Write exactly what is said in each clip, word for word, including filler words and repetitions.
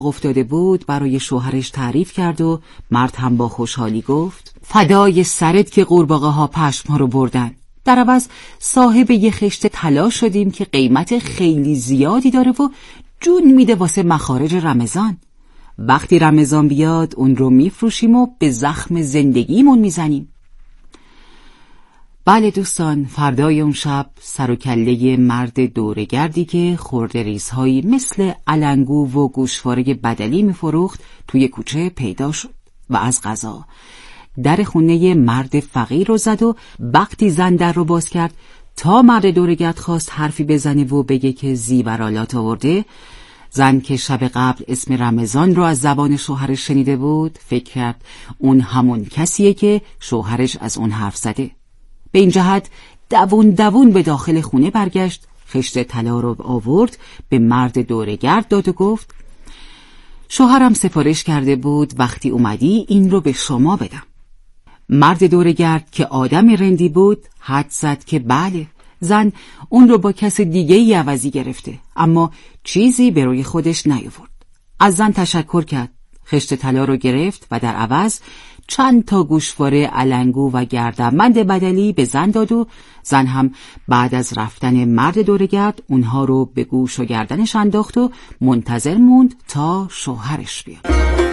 افتاده بود برای شوهرش تعریف کرد و مرد هم با خوشحالی گفت فدای سرت که قورباغه ها پشم ها رو بردن. در عوض صاحب یه خشت طلا شدیم که قیمت خیلی زیادی داره و جون میده واسه مخارج رمضان. وقتی رمضان بیاد اون رو میفروشیم و به زخم زندگیمون میزنیم. بله دوستان، فردای اون شب سر و کله مرد دوره‌گردی که خرده ریزهایی مثل علنگو و گوشواره بدلی میفروخت توی کوچه پیدا شد و از قضا در خونه مرد فقیر رو زد و وقتی زن در رو باز کرد تا مرد دوره‌گرد خواست حرفی بزنه و بگه که زیورالات آورده، زن که شب قبل اسم رمضان رو از زبان شوهرش شنیده بود فکر کرد اون همون کسیه که شوهرش از اون حرف زده. به این جهت دوون دوون به داخل خونه برگشت، خشت طلا رو آورد به مرد دوره‌گرد داد و گفت شوهرم سفارش کرده بود وقتی اومدی این رو به شما بدم. مرد دوره‌گرد که آدم رندی بود حد زد که بله، زن اون رو با کس دیگه ای عوضی گرفته، اما چیزی به روی خودش نیاورد. از زن تشکر کرد، خشت طلا رو گرفت و در عوض چند تا گوشواره علنگو و گردنبند بدلی به زن داد و زن هم بعد از رفتن مرد دوره‌گرد اونها رو به گوش و گردنش انداخت و منتظر موند تا شوهرش بیاد.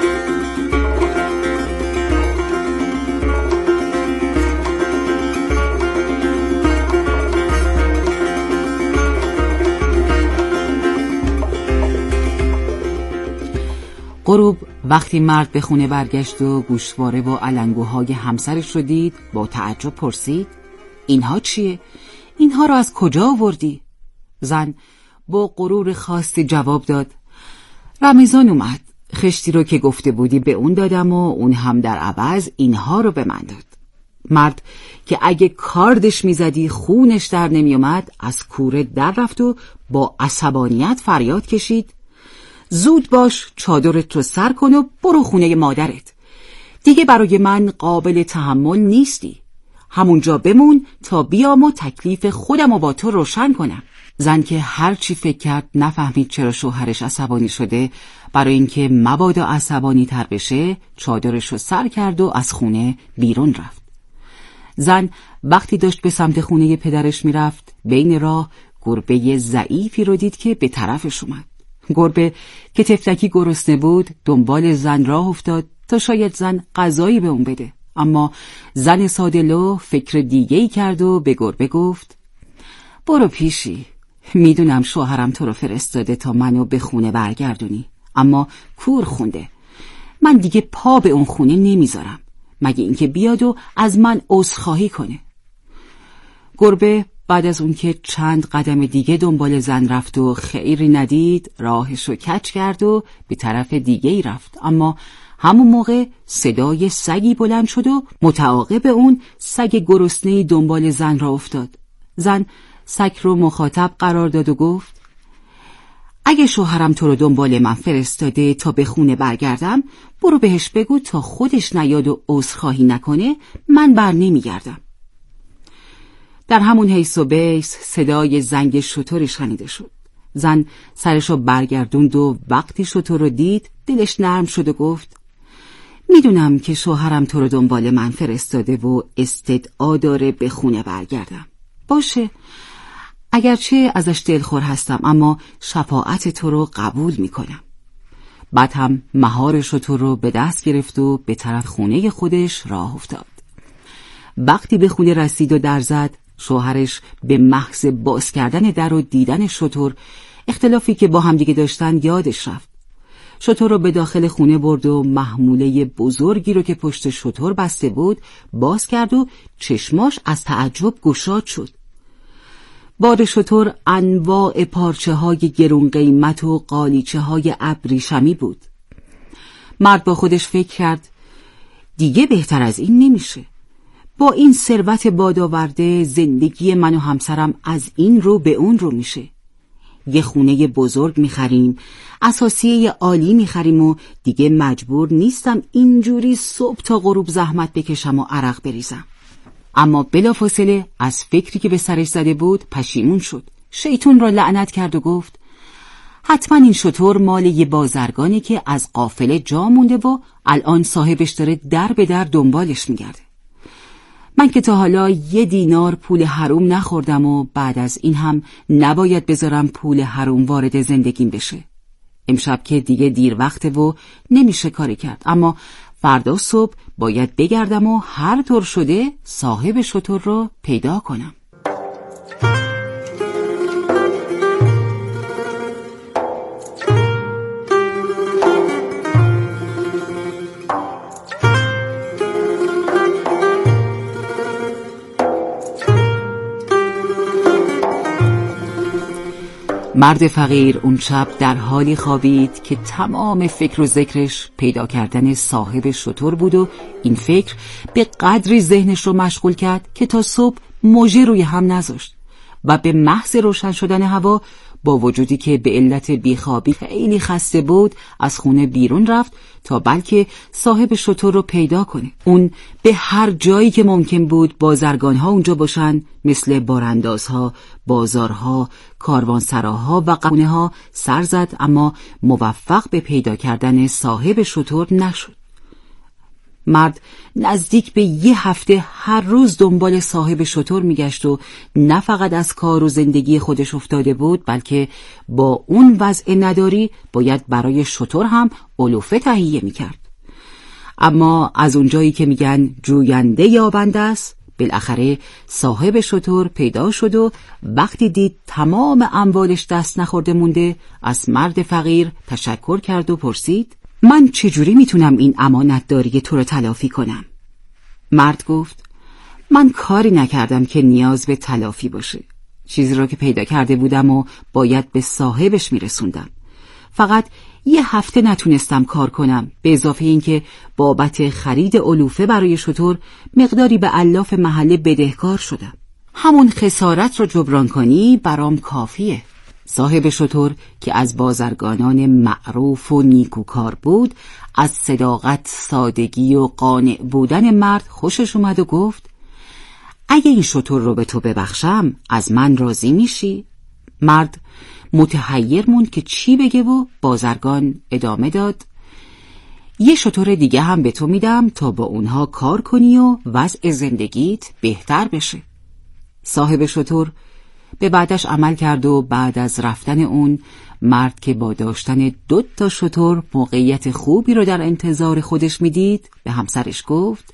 غروب وقتی مرد به خونه برگشت و گوشواره و علنگوهای همسرش رو دید با تعجب پرسید اینها چیه؟ اینها رو از کجا آوردی؟ زن با غرور خاصی جواب داد رمضان اومد، خشتی رو که گفته بودی به اون دادم و اون هم در عوض اینها رو به من داد. مرد که اگه کاردش میزدی خونش در نمی اومد از کوره در رفت و با عصبانیت فریاد کشید زود باش، چادرت رو سر کن و برو خونه مادرت. دیگه برای من قابل تحمل نیستی. همونجا بمون تا بیام و تکلیف خودم و با تو روشن کنم. زن که هر چی فکر کرد نفهمید چرا شوهرش عصبانی شده، برای اینکه مبادا عصبانی تر بشه چادرش رو سر کرد و از خونه بیرون رفت. زن وقتی داشت به سمت خونه پدرش میرفت بین راه گربه ضعیفی رو دید که به طرفش اومد. گربه که تفلکی گرسنه بود دنبال زن راه افتاد تا شاید زن غذایی به اون بده، اما زن ساده‌لو فکر دیگه‌ای کرد و به گربه گفت برو پیشی، میدونم شوهرم تو رو فرستاده تا منو به خونه برگردونی، اما کور خونده، من دیگه پا به اون خونه نمیذارم مگه اینکه بیاد و از من عذرخواهی کنه. گربه بعد از اون که چند قدم دیگه دنبال زن رفت و خیری ندید راهشو کج کرد و به طرف دیگه ای رفت، اما همون موقع صدای سگی بلند شد و متعاقب اون سگ گرسنه‌ای دنبال زن را افتاد. زن سگ رو مخاطب قرار داد و گفت اگه شوهرم تو رو دنبال من فرستاده تا به خونه برگردم برو بهش بگو تا خودش نیاد و عذرخواهی نکنه من بر نمیگردم. در همون حیث و بیس صدای زنگ شتر شنیده شد. زن سرشو برگردوند و وقتی شتر رو دید دلش نرم شد و گفت میدونم که شوهرم تو رو دنبال من فرستاده و استدعا داره به خونه برگردم. باشه، اگرچه ازش دلخور هستم اما شفاعت تو رو قبول میکنم. بعد هم مهار شتر رو به دست گرفت و به طرف خونه خودش راه افتاد. وقتی به خونه رسید و در زد شوهرش به محض باز کردن در و دیدن شتر اختلافی که با هم دیگه داشتن یادش رفت. شتر رو به داخل خونه برد و محموله بزرگی رو که پشت شتر بسته بود باز کرد و چشماش از تعجب گشاد شد. بار شتر انواع پارچه های گرون قیمت و قالیچه های ابریشمی بود. مرد با خودش فکر کرد دیگه بهتر از این نمیشه. با این ثروت بادآورده زندگی من و همسرم از این رو به اون رو میشه. یه خونه بزرگ میخریم، اساسیه عالی میخریم و دیگه مجبور نیستم اینجوری صبح تا غروب زحمت بکشم و عرق بریزم. اما بلافاصله از فکری که به سرش زده بود پشیمون شد. شیطون را لعنت کرد و گفت حتما این شتر مال یه بازرگانی که از قافله جا مونده و الان صاحبش داره در به در دنبالش میگرده. من که تا حالا یه دینار پول حروم نخوردم و بعد از این هم نباید بذارم پول حروم وارد زندگیم بشه. امشب که دیگه دیر وقته و نمیشه کاری کرد، اما فردا صبح باید بگردم و هر طور شده صاحب شتر رو پیدا کنم. مرد فقیر اون شب در حالی خوابید که تمام فکر و ذکرش پیدا کردن صاحب شتر بود و این فکر به قدری ذهنش رو مشغول کرد که تا صبح موجه روی هم نذاشت و به محض روشن شدن هوا با وجودی که به علت بیخوابی خیلی خسته بود از خونه بیرون رفت تا بلکه صاحب شتر رو پیدا کنه. اون به هر جایی که ممکن بود بازرگانها اونجا باشن، مثل باراندازها، بازارها، کاروانسراها و خونه ها سر زد، اما موفق به پیدا کردن صاحب شتر نشد. مرد نزدیک به یه هفته هر روز دنبال صاحب شتر میگشت و نه فقط از کار و زندگی خودش افتاده بود، بلکه با اون وضع نداری باید برای شتر هم علوفه تهیه میکرد. اما از اونجایی که میگن جوینده یابنده است، بالاخره صاحب شتر پیدا شد و وقتی دید تمام اموالش دست نخورده مونده، از مرد فقیر تشکر کرد و پرسید: من چجوری میتونم این امانتداری تو رو تلافی کنم؟ مرد گفت: من کاری نکردم که نیاز به تلافی باشه. چیزی را که پیدا کرده بودم و باید به صاحبش میرسوندم. فقط یه هفته نتونستم کار کنم، به اضافه این که بابت خرید علوفه برای شتر مقداری به الاف محله بدهکار شدم. همون خسارت رو جبران کنی برام کافیه. صاحب شتر که از بازرگانان معروف و نیکوکار بود، از صداقت، سادگی و قانع بودن مرد خوشش اومد و گفت: اگه این شتر رو به تو ببخشم از من راضی میشی؟ مرد متحیر موند که چی بگه و بازرگان ادامه داد: یه شتر دیگه هم به تو میدم تا با اونها کار کنی و وضع زندگیت بهتر بشه. صاحب شتر به بعدش عمل کرد و بعد از رفتن اون مرد که با داشتن دو تا شتر موقعیت خوبی رو در انتظار خودش میدید، به همسرش گفت: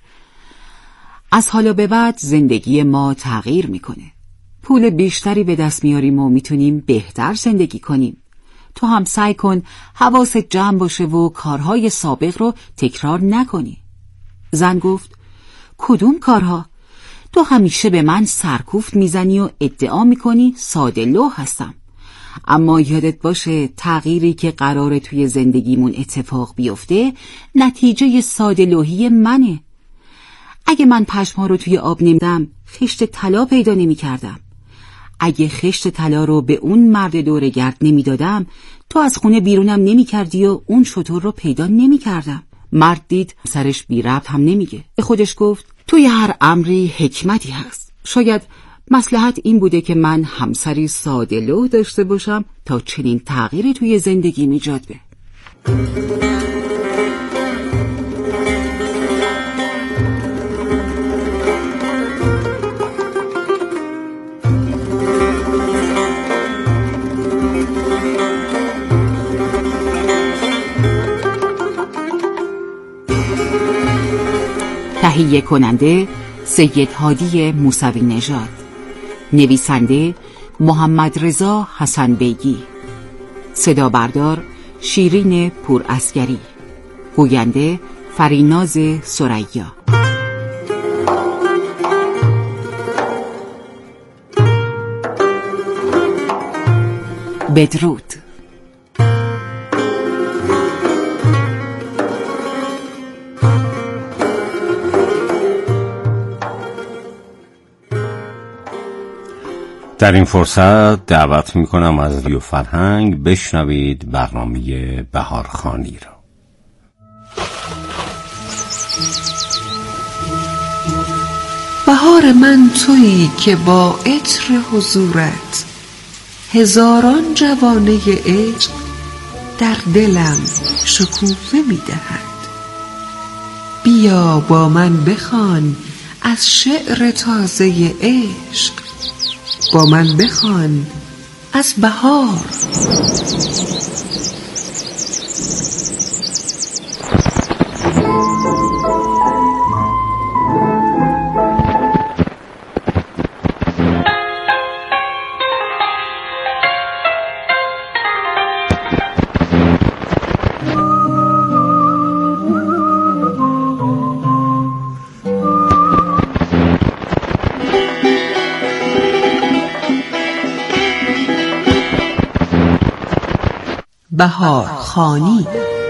از حالا به بعد زندگی ما تغییر میکنه. پول بیشتری به دست میاریم و میتونیم بهتر زندگی کنیم. تو هم سعی کن حواست جمع باشه و کارهای سابق رو تکرار نکنی. زن گفت: کدوم کارها؟ تو همیشه به من سرکوفت میزنی و ادعا میکنی ساده لوح هستم، اما یادت باشه تغییری که قراره توی زندگیمون اتفاق بیفته نتیجه ساده لوحی منه. اگه من پشمها رو توی آب نمیدم خشت طلا پیدا نمی کردم. اگه خشت طلا رو به اون مرد دورگرد نمیدادم تو از خونه بیرونم نمی کردی و اون شتر رو پیدا نمی کردم. مرد دید سرش بی ربط هم نمیگه. به خودش گفت: توی هر امری حکمتی هست. شاید مصلحت این بوده که من همسری ساده لوح داشته باشم تا چنین تغییری توی زندگی ایجاد به. تهیه کننده سید هادی موسوی نژاد، نویسنده محمد رضا حسن بیگی، صدا بردار شیرین پورعسگری، گوینده فریناز ثریا. بدرود. در این فرصت دعوت میکنم از رادیو فرهنگ بشنوید برنامه بهارخوانی را. بهار من تویی که با عطر حضورت هزاران جوانه عشق در دلم شکوفه می دهد. بیا با من بخوان از شعر تازه عشق، با من بخوان از بهار. بهارخوانی.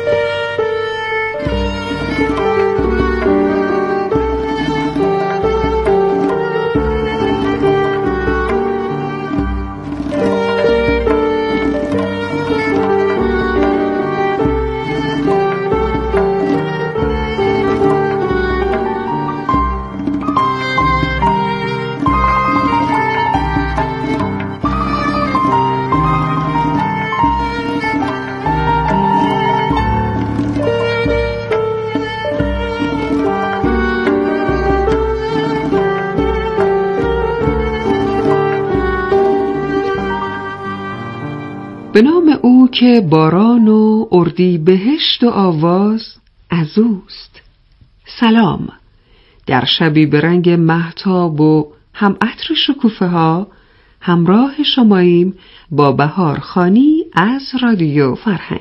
به نام او که باران و اردیبهشت و آواز از اوست. سلام. در شبی به رنگ مهتاب و هم عطر شکوفه ها همراه شماییم با بهارخوانی از رادیو فرهنگ.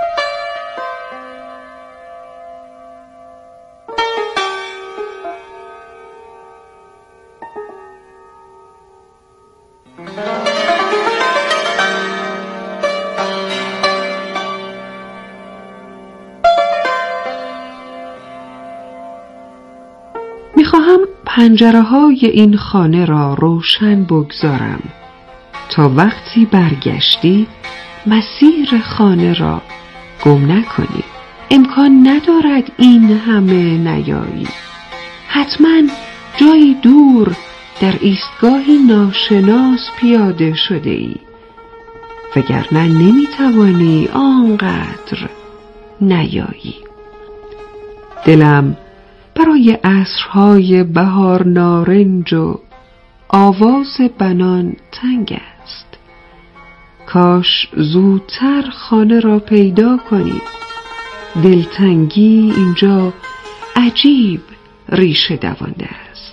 میخواهم پنجره های این خانه را روشن بگذارم تا وقتی برگشتی مسیر خانه را گم نکنی. امکان ندارد این همه نیایی. حتما جایی دور در ایستگاهی ناشناس پیاده شده ای، وگرنه نمیتوانی آنقدر نیایی. دلم برای عصرهای بهار نارنج و آواز بنان تنگ است. کاش زودتر خانه را پیدا کنی. دلتنگی اینجا عجیب ریشه دوانده است.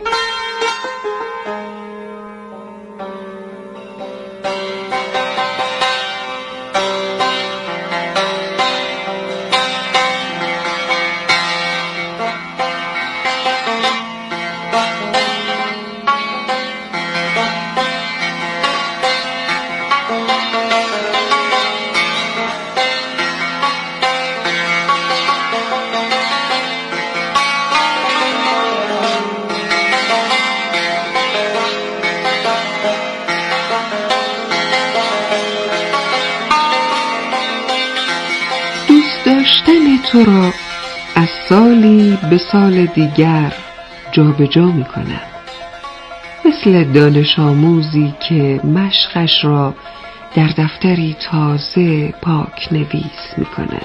داشتن تو را از سالی به سال دیگر جا به جا می کنم، مثل دانش آموزی که مشقش را در دفتری تازه پاک نویس می کند.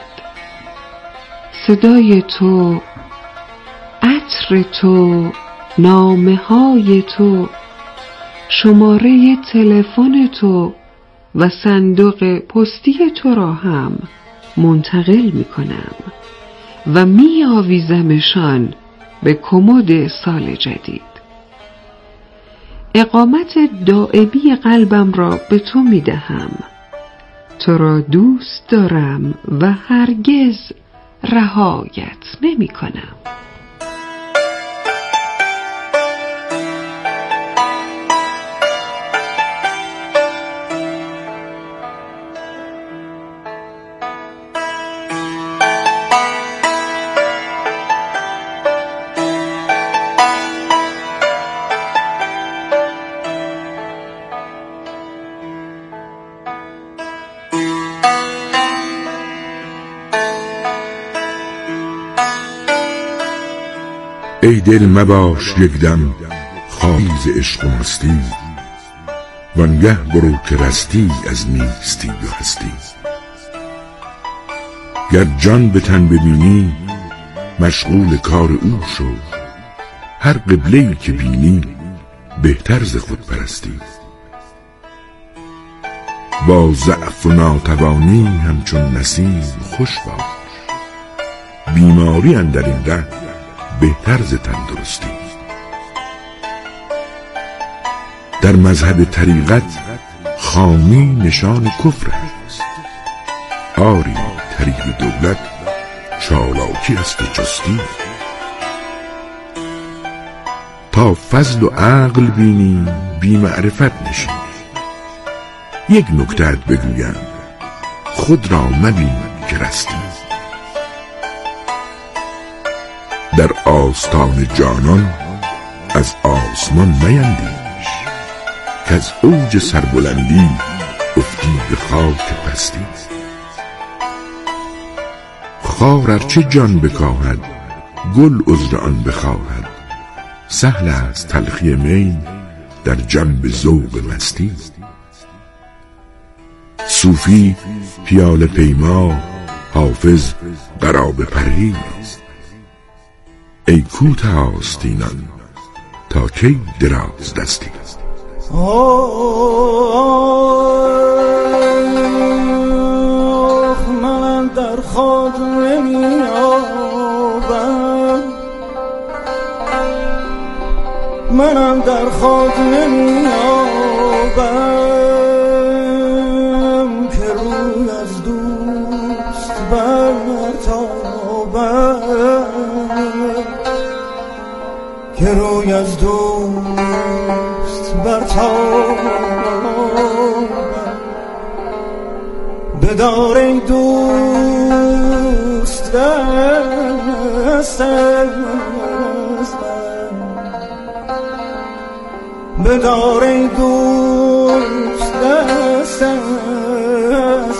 صدای تو، عطر تو، نامه های تو، شماره تلفن تو و صندوق پستی تو را هم منتقل می کنم و می آویزمشان به کمد سال جدید. اقامت دائمی قلبم را به تو می دهم. تو را دوست دارم و هرگز رهایت نمی کنم. ای دل مباش یک دم خالی ز عشق و مستی، وانگه برو که رستی از نیستی و هستی. گر جان به تن ببینی مشغول کار او شو. هر قبله‌ای که بینی بهتر ز خود پرستی. با ضعف و ناتوانی همچون نسیم خوش باش. بیماری اندر این ره بهتر ز تندرستی. در مذهب طریقت خامی نشان کفر است. آری طریق دولت چالاکی است و جستی. تا فضل و عقل بینی بی معرفت نشینی. یک نکته‌ات بگویم خود را مبین که رستی. در آستان جانان از آسمان میندیش، که از اوج سربلندی افتی به خاک پستی. خار ارچه جان بکاهد گل عذر آن بخواهد. سهل است تلخی می در جنب ذوق مستی. صوفی پیاله پیما، حافظ قرابه پرهیز. ای کوته آستینان تا کی دراز دستی. آخ من در خود نمیابم، منم در خود نمیابم، که روی از دوست برتابم، که روی از دوست برتابم. بدار ای دوست دست از من، بدار ای دوست دست از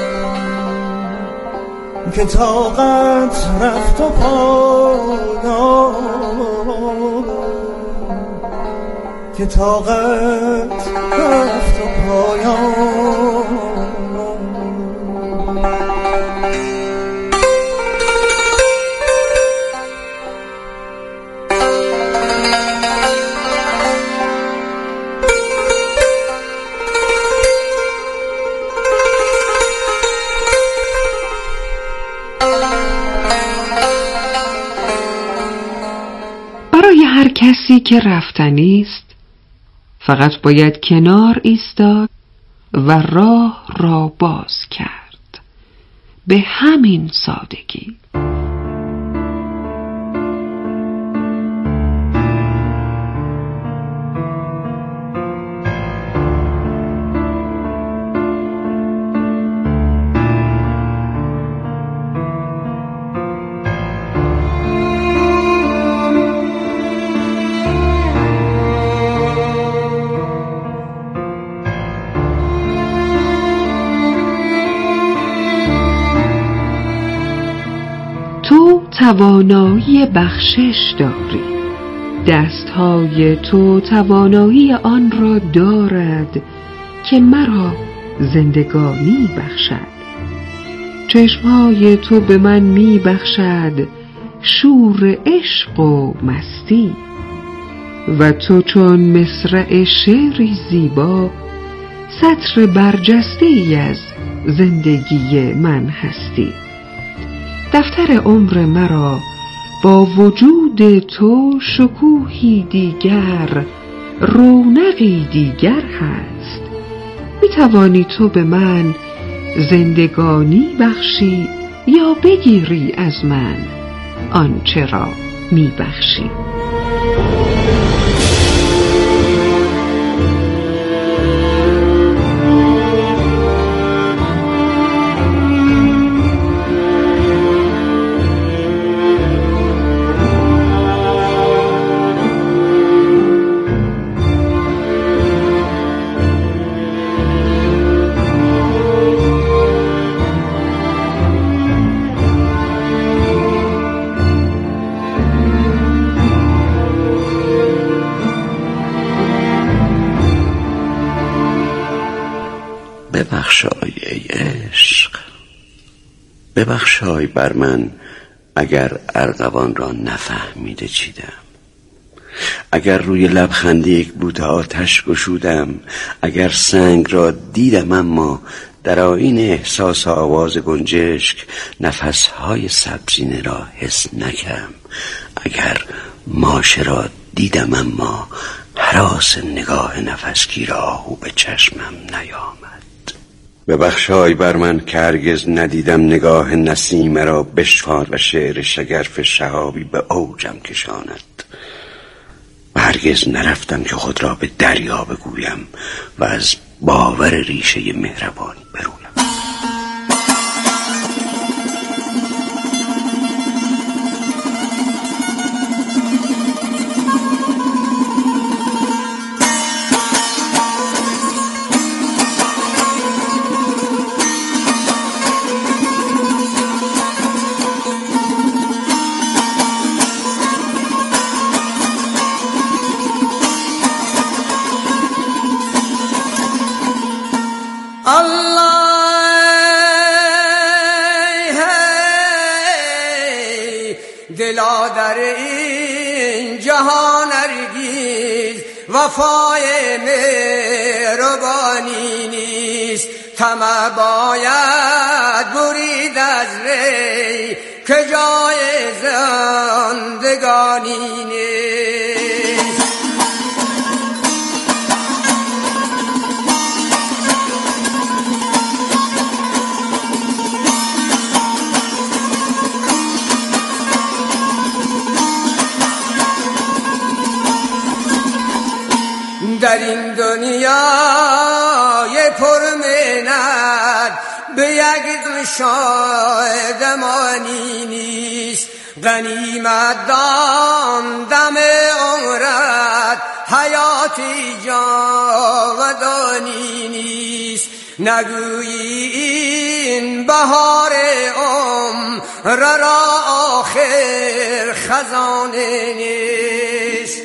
من، که طاقت رفت و پایان، که طاقت رفت و پایان. برای هر کسی که رفتنی است فقط باید کنار ایستاد و راه را باز کرد. به همین سادگی. توانایی بخشش داری. دستهای تو توانایی آن را دارد که مرا زندگانی بخشد. چشمهای تو به من می بخشد شور عشق و مستی. و تو چون مصرع شعری زیبا سطر برجسته ای از زندگی من هستی. دفتر عمر مرا با وجود تو شکوهی دیگر، رونقی دیگر هست. می توانی تو به من زندگانی بخشی یا بگیری از من آنچه را می بخشی. ببخشای بر من اگر ارغوان را نفهمیده چیدم، اگر روی لبخندی یک بوته آتش گشودم، اگر سنگ را دیدم اما در آیین احساس آواز گنجشک نفسهای سبزینه را حس نکردم، اگر ماشه را دیدم اما هراس نگاه نفسگیر آهو به چشمم نیامد. ببخشای بر من که هرگز ندیدم نگاه نسیم را بشکان و شعر شگرف شهابی به اوجم کشاند، و هرگز نرفتم که خود را به دریا بگویم و از باور ریشه مهربانی برویم. دلا در این جهان هرگز وفای مهربانی نیست، طمع باید برید از ری که جای زندگانی نیست. در این دنیای پرمنت به یک شادمانی نیست، غنیمت دان دم عمرت حیاتی جاودانی نیست. نگویی این بهار عمر را آخر خزانه نیست.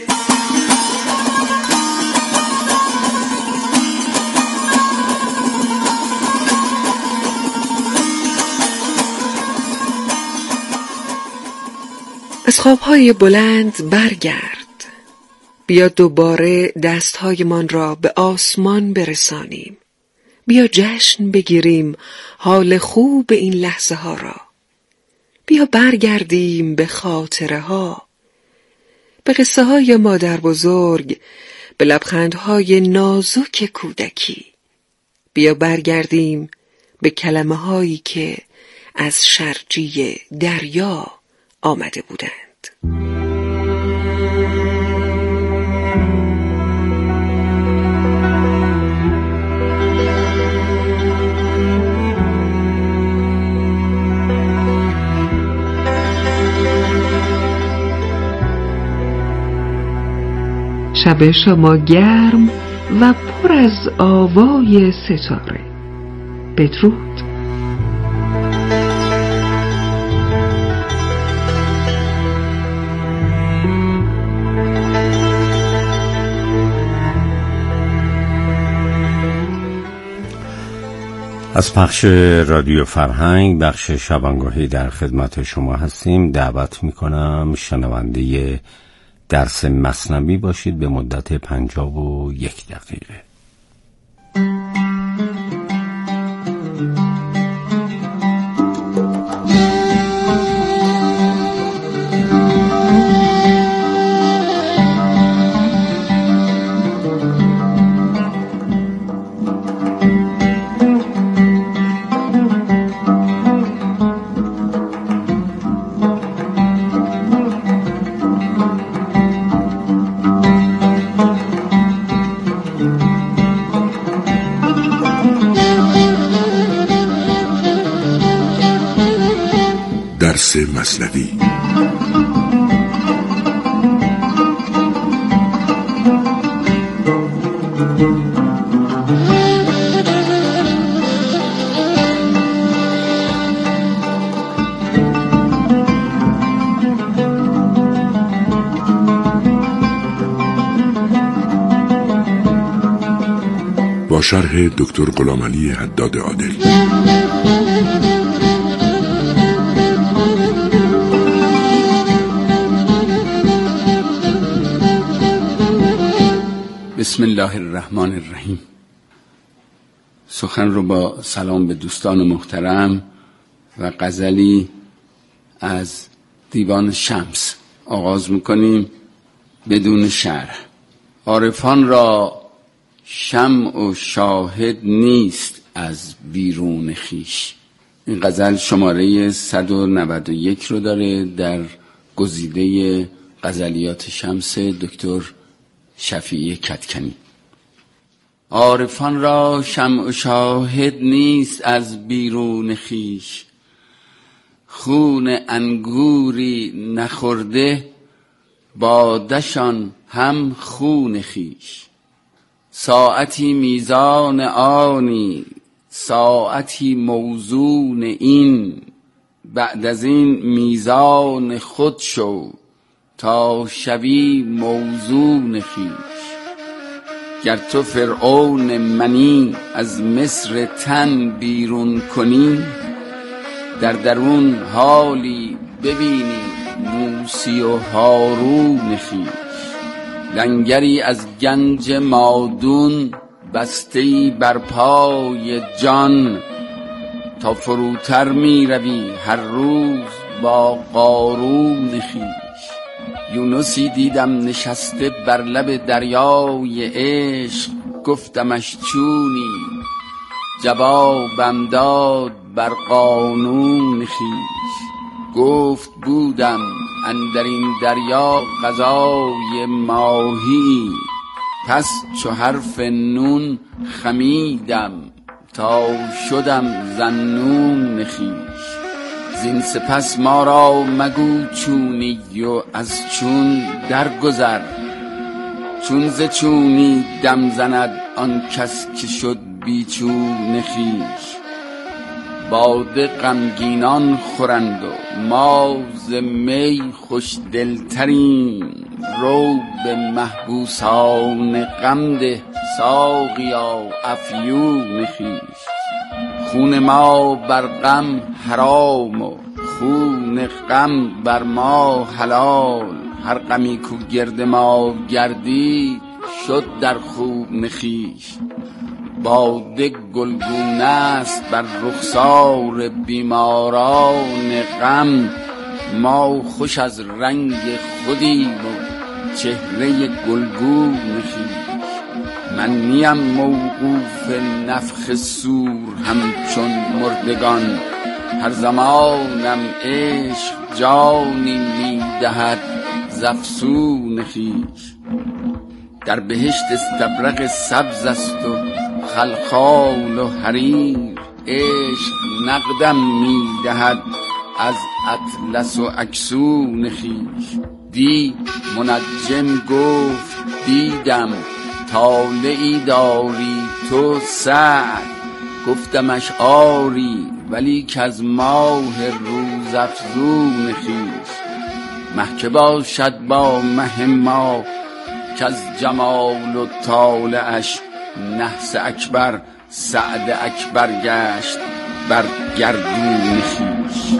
از خوابهای بلند برگرد، بیا دوباره دستهایمان را به آسمان برسانیم، بیا جشن بگیریم حال خوب این لحظه ها را، بیا برگردیم به خاطره ها، به قصه های مادر بزرگ، به لبخندهای نازک کودکی، بیا برگردیم به کلمه هایی که از شرجی دریا آمده بودند. شب شما گرم و پر از آوای ستاره. بدرود. از پخش رادیو فرهنگ بخش شبانگاهی در خدمت شما هستیم. دعوت میکنم شنونده درس مثنوی باشید به مدت پنجاه و یک دقیقه. درس مثنوی. با شرح دکتر غلامعلی حداد عادل. بسم الله الرحمن الرحیم. سخن رو با سلام به دوستان محترم و غزلی از دیوان شمس آغاز میکنیم بدون شرح. عارفان را شمع و شاهد نیست از بیرون خیش. این غزل شماره صد و نود و یک رو داره در گزیده غزلیات شمس دکتر شفیعی کدکنی. عارفان را شمع و شاهد نیست از بیرون خیش، خون انگوری نخورده بادشان هم خون خیش. ساعتی میزان آنی ساعتی موزون این، بعد از این میزان خود شو تا شوی موزون خیش. گر تو فرعون منی از مصر تن بیرون کنی، در درون حالی ببینی موسی و هارون خیش. لنگری از گنج مادون بسته‌ای بر پای جان، تا فروتر می روی هر روز با قارون خیش. یونسی دیدم نشسته بر لب دریای عشق، گفتمش چونی جوابم داد بر قانون خیش. گفت بودم اندر این دریا غذای ماهی، پس چو حرف نون خمیدم تا شدم ذاالنون خویش. زین سپس ما را مگو چونی و از چون درگذر، چون ز چونی دم زند آن کس که شد بیچون خویش. باده غمگینان خورند و ما ز می خوش دلتریم، رو به محبوسان غم ده ساقیا افیون خویش. خون ما بر غم حرام و خون غم بر ما حلال، هر غمی کو گرد ما گردید شد در خون خویش. باده گلگونه است بر رخسار بیماران غم، ما خوش از رنگ خودیم و چهره گلگون خویش. من نیم موقوف نفخ صور همچون مردگان، هر زمانم عشق جانی میدهد ز افسون خویش. در بهشت استبرق سبز است و خلخال و حریر، عشق نقدم میدهد از اطلس و اکسون خویش. دی منجم گفت دیدم طالعی داری تو سعد، گفتمش آری ولی که از ماه روز افزون خویش. مه که باشد با مه ما که از جمال و طالعش، نحس اکبر سعد اکبر گشت بر گردون خویش.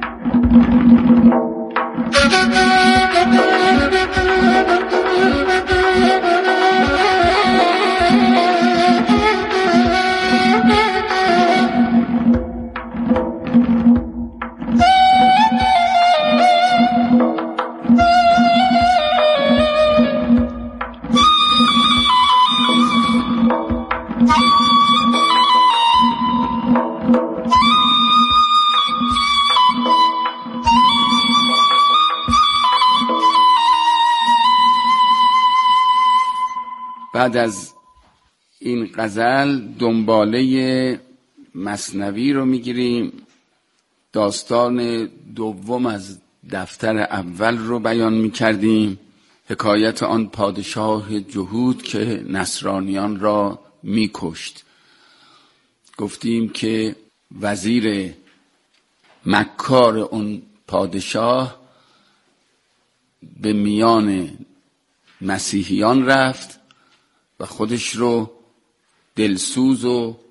بعد از این غزل دنباله مثنوی رو میگیریم. داستان دوم از دفتر اول رو بیان میکردیم، حکایت آن پادشاه جهود که نصرانیان را میکشت. گفتیم که وزیر مکار اون پادشاه به میان مسیحیان رفت و خودش رو دلسوز و